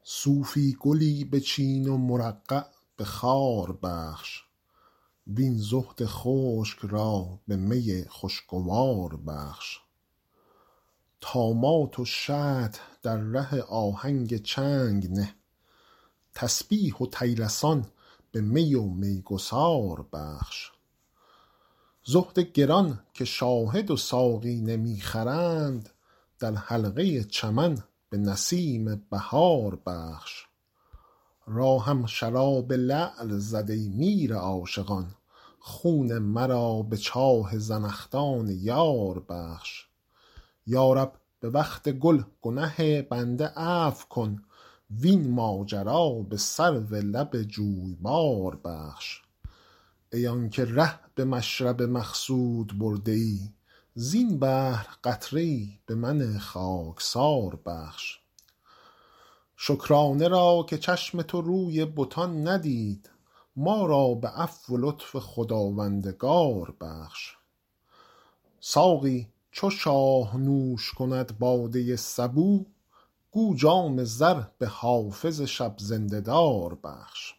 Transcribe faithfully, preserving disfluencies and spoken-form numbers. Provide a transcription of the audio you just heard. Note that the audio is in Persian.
صوفی گلی بچین و مرقع به خار بخش، وین زهد خشک را به می خوشگوار بخش. طامات و شطح در ره آهنگ چنگ نه، تسبیح و طیلسان به می و میگسار بخش. زهد گران که شاهد و ساقی نمی خرند، در حلقه چمن به نسیم بهار بخش. راهم شراب لعل زد ای میر عاشقان، خون مرا به چاه زنخدان یار بخش. یا رب به وقت گل گنه بنده عفو کن، وین ماجرا به سرو لب جویبار بخش. ای آنکه ره به مشرب مقصود برده ای، زین بحر قطره ای به من خاکسار بخش. شکرانه را که چشم تو روی بتان ندید، ما را به عفو و لطف خداوندگار بخش. ساقی چو شاه نوش کند باده صبوح، گو جام زر به حافظ شب زنده دار بخش.